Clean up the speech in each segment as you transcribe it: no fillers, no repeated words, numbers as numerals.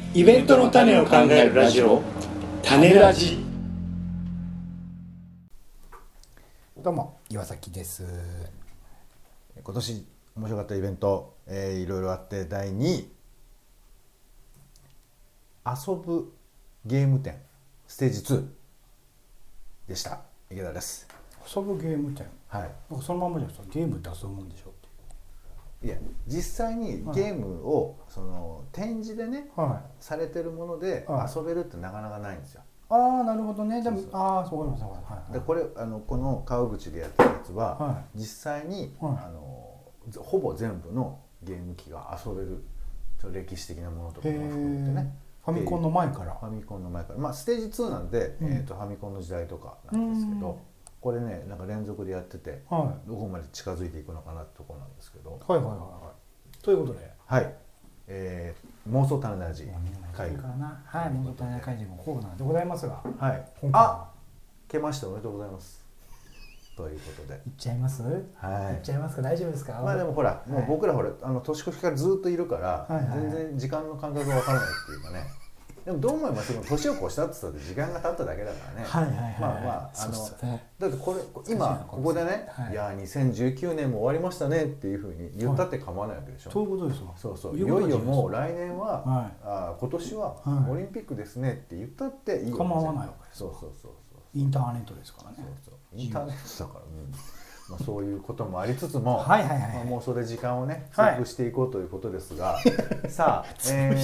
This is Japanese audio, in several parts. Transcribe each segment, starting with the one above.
イベントの種を考えるラジオ、種ラジ。 どうも岩崎です。 今年面白かったイベント、いろいろあって第2位遊ぶゲーム展ステージ2でした。池田です。 遊ぶゲーム展、 はい、 僕そのままじゃないですか。ゲームって遊ぶもんでしょって。 いや実際にゲームを、その展示でね、されてるもので遊べるってなかなかないんですよ。 ああ、なるほどね。でもそうかります。 でこれこの川口でやってるやつは、実際に、ほぼ全部のゲーム機が遊べる歴史的なものとかも含めてね。 ファミコンの前からまあステージ2なんで、ファミコンの時代とかなんですけど、これねなんか連続でやってて、どこまで近づいていくのかなってところなんですけど、 ということで、 妄想種ラジ会議、 妄想種会議のコーナーでございますが、 来ました、おめでとうございますということで、 いっちゃいます？いっちゃいますか？大丈夫ですか？ まあでもほら、もう僕らほら年越しからずっといるから、全然時間の感覚が分からないっていうかね。でもどう思います？年を越したって言ったって時間が経っただけだからね。だってこれ今ここでね、いや2019年も終わりましたねっていうふうに言ったって構わないわけでしょ。 そういうことですよ。 そういよいよもう来年は今年はオリンピックですねって言ったっていいよ。 構わないわけです。 そうインターネットですからね。 インターネットだから、そういうこともありつつも、もうそれ時間をね潰していこうということですが、さあ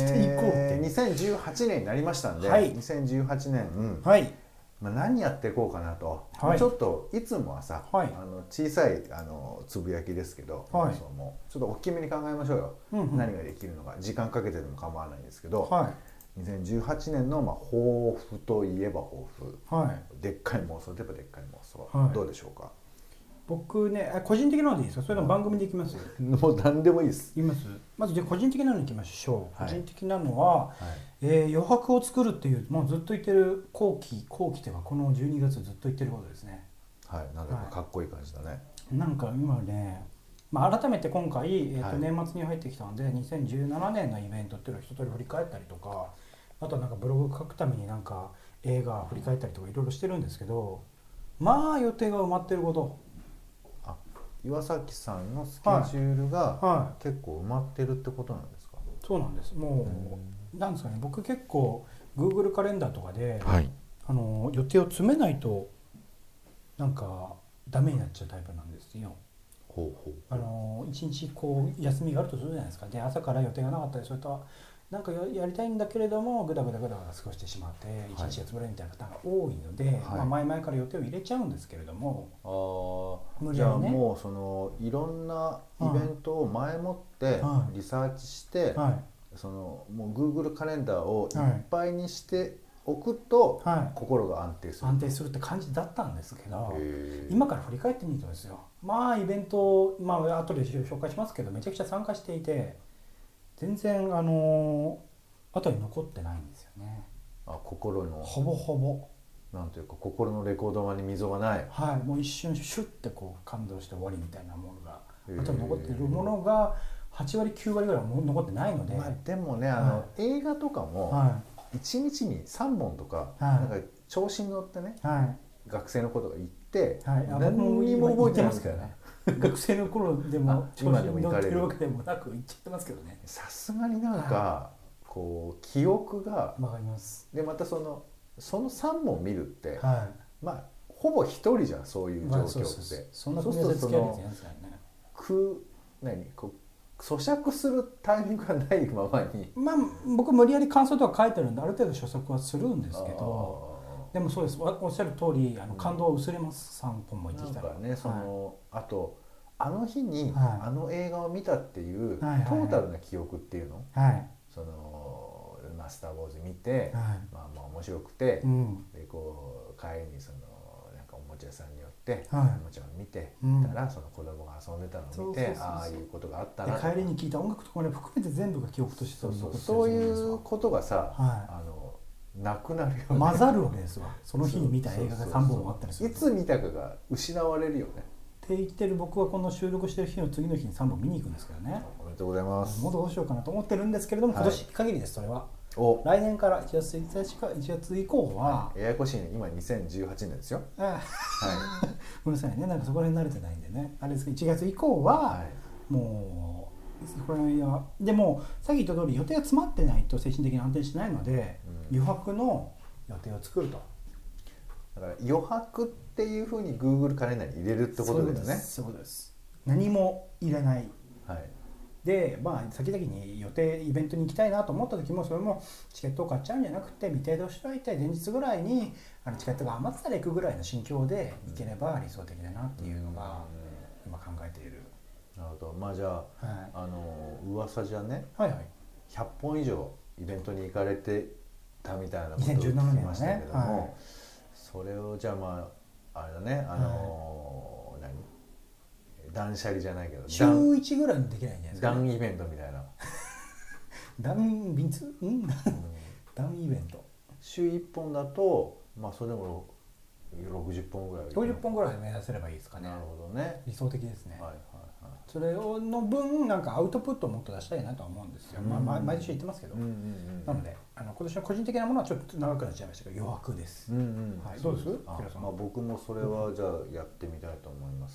2018年になりましたんで、2018年何やっていこうかなと、ちょっといつもはさ小さいつぶやきですけど、ちょっと大きめに考えましょうよ。何ができるのか、時間かけてでも構わないんですけど、2018年の抱負といえば抱負、でっかい妄想といえばでっかい妄想、どうでしょうか？ 僕ね、個人的なのでいいですか？それとも番組でいきます？ もう何でもいいです。 言います。まずじゃあ個人的なのにいきましょう。個人的なのは、余白を作るっていう、もうずっと言ってる後期というかこの12月ずっと言ってることですね。 なんだかかっこいい感じだね。 なんか今ね、改めて今回、年末に入ってきたので2017年のイベントっていうのを一通り振り返ったりとか、あとなんかブログ書くためになんか映画振り返ったりとかいろいろしてるんですけど、予定が埋まってること。 岩崎さんのスケジュールが結構埋まってるってことなんですか？ そうなんです。もうなんですかね、僕結構 Google カレンダーとかで、予定を詰めないとなんかダメになっちゃうタイプなんですよ。一日こう休みがあるとするじゃないですか。で朝から予定がなかったり、それとなんかやりたいんだけれどもグダグダ過ごしてしまって一日が潰れるみたいな方が多いので、前々から予定を入れちゃうんですけれども、 じゃあもうそのいろんなイベントを前もってリサーチして、そのもう Google カレンダーをいっぱいにしておくと心が安定するって感じだったんですけど、今から振り返ってみるとですよ、イベント後で紹介しますけどめちゃくちゃ参加していて、全然後に残ってないんですよね。 心のほぼなんというか心のレコード盤に溝がない。 もう一瞬シュッてこう感動して終わりみたいなものが後に残っているものが8割9割ぐらいは残ってないので、 でもね映画とかも1日に3本とかなんか調子に乗ってね、学生の子とか行って、何にも覚えてないですからね。 学生の頃でも調子に乗ってるわけでもなく行っちゃってますけどね。 さすがになんかこう記憶がわかります。 でまたその3本見るって、ほぼ一人じゃん、そういう状況って。 そんな組み合わせ付き合いですよね。 咀嚼するタイミングがないままに、 僕無理やり感想とか書いてるんである程度咀嚼はするんですけど、でもそうです、おっしゃる通り感動は薄れます。3本も行ってきたらね。 あと日に映画を見たっていうトータルな記憶っていうの、そのスター・ウォーズ見て面白くて、でこう帰りにそのなんかおもちゃ屋さんに寄っておもちゃを見てたら、その子供が遊んでたのを見て、ああいうことがあったな、 帰りに聞いた音楽とかも含めて全部が記憶としてそういうことがさなくなるよね。 混ざるわけですわ。その日に見た映画が3本もあったりする。 いつ見たかが失われるよねって言ってる僕はこの収録してる日の次の日に3本見に行くんですけどね。 おめでとうございます。 もうどうしようかなと思ってるんですけれども、今年限りです。それは来年から1月1日か1月以降は、 ややこしいね、今2018年ですよ。 はい、ごめんなさいね、なんかそこら辺慣れてないんでねあれですけど、1月以降は、もうそこら辺はでもさっき言った通り予定が詰まってないと精神的に安定しないので、余白の予定を作ると。 だから余白っていうふうに Google カレンダーに入れるってことだよね。 そうです。何も入れない、 はい、 で先々に予定イベントに行きたいなと思った時もそれもチケットを買っちゃうんじゃなくて未定で押しておいて前日ぐらいにチケットが余ってたら行くぐらいの心境で行ければ理想的だなっていうのが今考えている。 なるほど。じゃあ、噂じゃね、100本以上イベントに行かれてたみたいなことを聞きましたけども、それをじゃああれだね、断捨離じゃないけど週1ぐらいにできないんじゃないですか、 ダウンイベントみたいなダウンイベント週1本だとそれでも60本ぐらい 60本ぐらい目指せればいいですかね。 なるほどね、 理想的ですね。 はいはいはい、 それの分なんかアウトプットをもっと出したいなとは思うんですよ。毎年言ってますけど、なので今年の個人的なものはちょっと長くなっちゃいましたけど余白です。どうです？ 僕もそれはじゃあやってみたいと思います。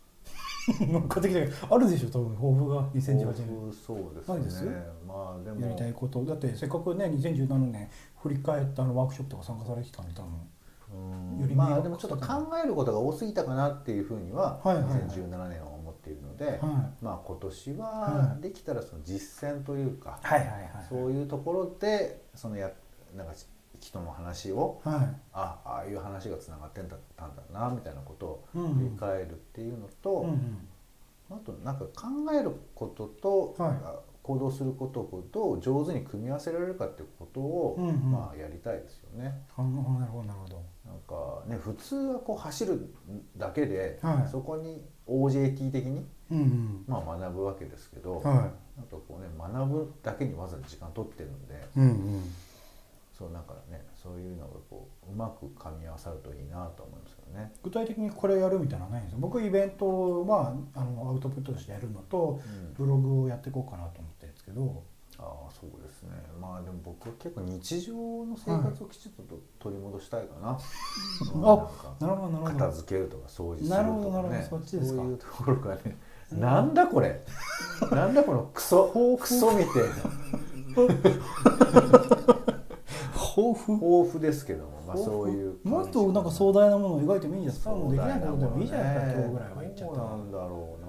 あるでしょ多分抱負が2018年。 そうですね。 ないです？ でもやりたいことだってせっかくね2017年振り返ったワークショップとか参加されてきたんで多分。 でもちょっと考えることが多すぎたかなっていうふうには2017年は思っているので、今年はできたらその実践というか、そういうところでなんか人の話を、ああいう話がつながってたんだなみたいなことを振り返るっていうのと、あとなんか考えることと、行動することをどう上手に組み合わせられるかっていうことを、やりたいですよね。 なるほどなるほど。 なんかね、普通はこう走るだけで、そこに OJT 的に、学ぶわけですけど、なんかこうね学ぶだけにわざわざ時間取ってるんで、そうなんかね、そういうのがこううまく噛み合わさるといいなと思いますけどね。 具体的にこれやるみたいなのはないんですよ。僕イベントはアウトプットとしてやるのと、ブログをやっていこうかなと思ってるんですけど。 そうですね。でも僕は結構日常の生活をきちっと取り戻したいかな。 なるほど。 片付けるとか掃除するとかね。 そっちですか。 そういうところがね。なんだこれ。なんだこのクソみたいな。豊富ですけども、そういうもっとなんか壮大なものを描いてもいいんじゃないですか。もうできないことでもいいじゃないですか。今日ぐらいは言っちゃった。 そうなんだろ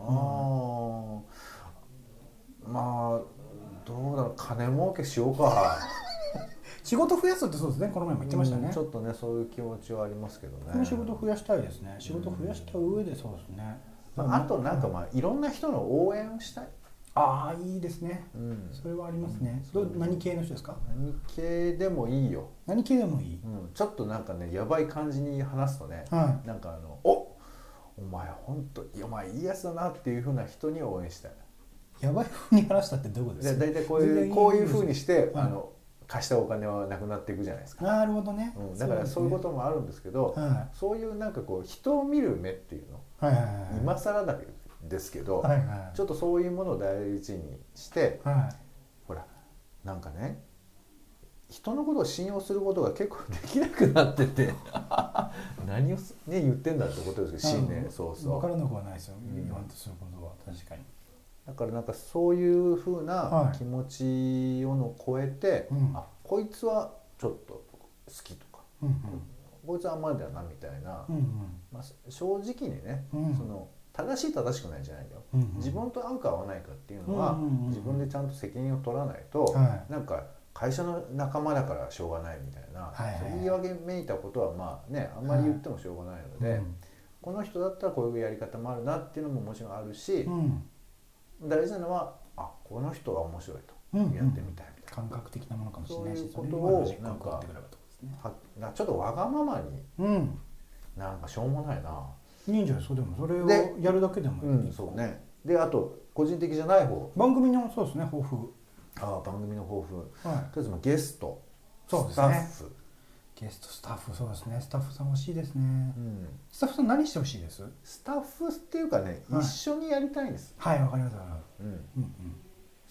うな。どうだろう、金儲けしようか。 仕事増やすってそうですね。この前も言ってましたね。 ちょっとね、そういう気持ちはありますけどね。 この仕事増やしたいですね。仕事増やした上でそうですね。 あとなんかいろんな人の応援をしたい。 いいですね。それはありますね。何系の人ですか？ 何系でもいいよ。 何系でもいい。 ちょっとなんかね、やばい感じに話すとね、なんかお前本当お前いいやつだなっていう風な人に応援したい。 やばい風に話したってどういうことですか？ 大体こういう風にして貸したお金はなくなっていくじゃないですか。 なるほどね。 だからそういうこともあるんですけど、そういうなんかこう人を見る目っていうの、今更だけですけど、ちょっとそういうものを大事にして、ほらなんかね、人のことを信用することが結構できなくなってて何をね言ってんだってことですけど、信念分からなくはないですよ。言わんとすることは確かに。 だからなんかそういう風な気持ちを超えて、こいつはちょっと好きとか、こいつはあんまりだなみたいな、正直にね、その正しい正しくないじゃないよ、自分と合うか合わないかっていうのは自分でちゃんと責任を取らないと、なんか会社の仲間だからしょうがないみたいな、そういう言い訳めいたことはあんまり言ってもしょうがないので、この人だったらこういうやり方もあるなっていうのももちろんあるし、大事なのはこの人が面白いと、やってみたいみたいな感覚的なものかもしれないし、 そういうことをなんかちょっとわがままに、なんかしょうもないな、 いいんじゃないですか。でもそれをやるだけでもいい。 そうね。であと個人的じゃない方、 番組のそうですね、抱負。 番組の抱負、とりあえずゲスト、スタッフ、 ゲストスタッフ、そうですね。スタッフさん欲しいですね。スタッフさん何してほしいです？ スタッフっていうかね、一緒にやりたいんです。 わかります。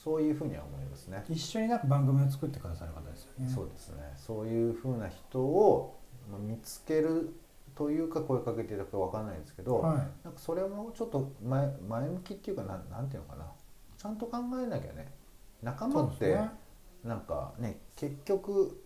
そういうふうには思いますね。 一緒になんか番組を作ってくださる方ですよね。 そうですね。そういうふうな人を見つけるというか声かけていただくかわからないんですけど、なんかそれもちょっと前向きっていうかなんていうのかな、ちゃんと考えなきゃね。仲間ってなんかね、結局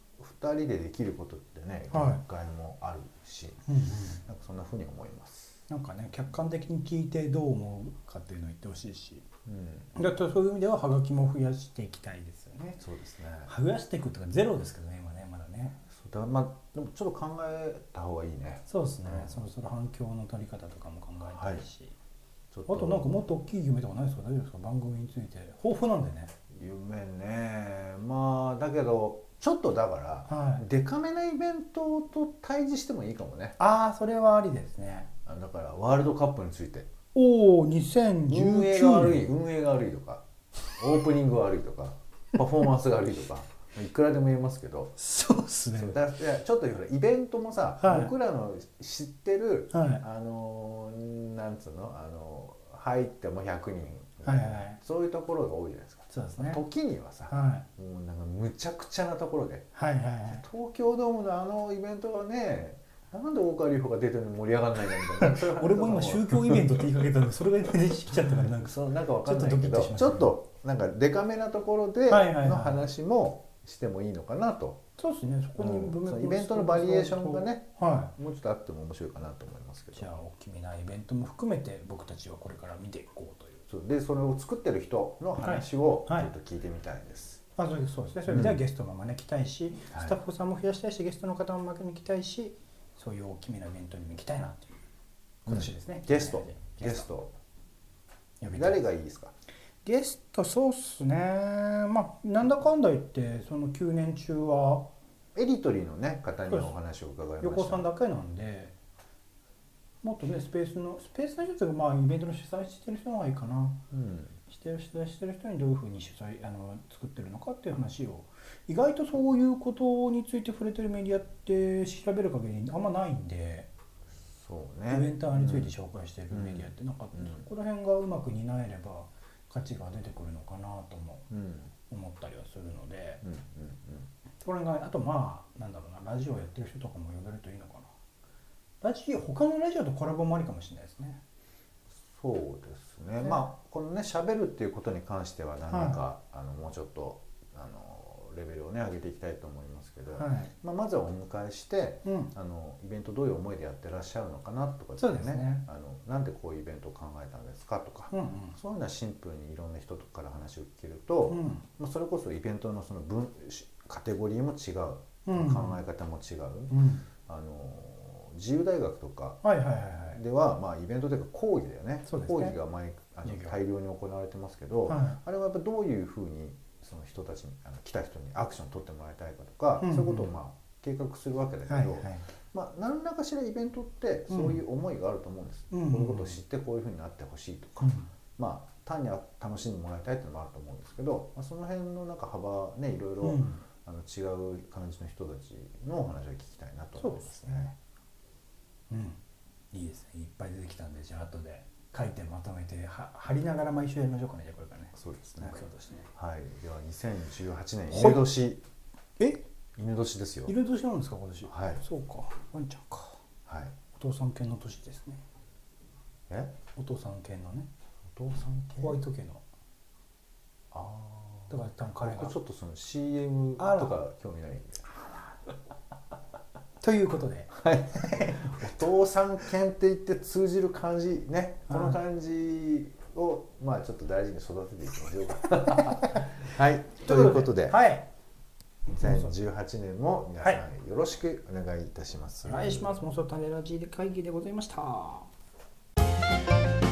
2人でできることってね、限界もあるし、なんかそんなふうに思います。 なんかね、客観的に聞いてどう思うかっていうのを言ってほしいし、だってそういう意味ではハガキも増やしていきたいですよね。 そうですね。 増やしていくとかゼロですけどね、今ね、まだね。 そうだ、まあでもちょっと考えた方がいいね。 そうですね。そろそろ反響の取り方とかも考えたいし、あとなんかもっと大きい夢とかないですか？大丈夫ですか？番組について豊富なんでね。 夢ね、まあだけどちょっとだから、デカめなイベントと対峙してもいいかもね。 ああ、それはありですね。 だからワールドカップについて、 おお、2019年運営が悪いとか、オープニングが悪いとか、パフォーマンスが悪いとかいくらでも言えますけど、 そうですね。 だからちょっとイベントもさ、僕らの知ってる、なんつうの、入っても100人、そういうところが多いじゃないですか。 そうですね。 時にはさ、もうなんかむちゃくちゃなところで、東京ドームのイベントはね、なんで大川隆法が出てるのに盛り上がらないんだみたいな。 俺も今宗教イベントって言いかけたんで、それが出てきちゃったから、なんかなんかわかんないけど、ちょっとなんかデカめなところでの話もしてもいいのかなと。 そうですね。そこにイベントのバリエーションがね、もうちょっとあっても面白いかなと思いますけど。 じゃあ大きめなイベントも含めて僕たちはこれから見ていこうという。 でそれを作ってる人の話をちょっと聞いてみたいです。 そうですね。それではゲストも招きたいし、スタッフさんも増やしたいし、ゲストの方も招きたいし、そういう大きめなイベントにも行きたいなという今年ですね。 ゲスト誰がいいですか？ ゲスト、そうっすね。まあなんだかんだ言ってその9年中はエリトリーのね方にお話を伺いました。 横尾さんだけなんで、もっとねスペースの人がまあイベントの主催してる人がいいかな。してる人にどういうふうに作ってるのかっていう話を、意外とそういうことについて触れてるメディアって調べる限りあんまないんで、 そうね、 イベンターについて紹介してるメディアってなんかそこら辺がうまく担えれば価値が出てくるのかなとも思ったりはするので、これがあとまあなんだろうな、ラジオやってる人とかも呼べるといいのかな。他のラジオとコラボもありかもしれないですね。 そうですね。まあこのね喋るっていうことに関しては何か、もうちょっとレベルをね上げていきたいと思いますけど、まずはお迎えして、イベントどういう思いでやってらっしゃるのかなとかですね。なんでこういうイベントを考えたんですかとか、そういうのはシンプルにいろんな人から話を聞けると、それこそイベントのそのカテゴリーも違う、考え方も違う。自由大学とかでは、まあイベントというか講義だよね。講義が大量に行われてますけど、あれはやっぱどういうふうにその人たちに来た人にアクションを取ってもらいたいかとか、そういうことをまあ計画するわけだけど、まあ何らかしらイベントってそういう思いがあると思うんです。こういうことを知ってこういうふうになってほしいとか、まあ単に楽しんでもらいたいっていうのもあると思うんですけど、その辺のなんか幅ね、いろいろ違う感じの人たちのお話を聞きたいなと思いますね。 いいですね。いっぱい出てきたんで、じゃあ後で書いてまとめて貼りながら毎週やりましょうかね。じゃあこれからね。 そうですね。 目標としてね。 はい。では2018年犬年。犬年ですよ。 犬年なんですか今年。 はい。 そうか。ワンちゃんか。 はい。 お父さん犬の年ですね。お父さん犬のね。 お父さん犬。 ホワイト犬の。だから多分彼が。 ちょっとその CM とか興味ないんで。 ということで、 お父さん犬って言って通じる感じね、この感じをまあちょっと大事に育てていきましょうか。はい、ということで、2018年も皆さんよろしくお願いいたします。 お願いします。妄想種ラジ会議でございました。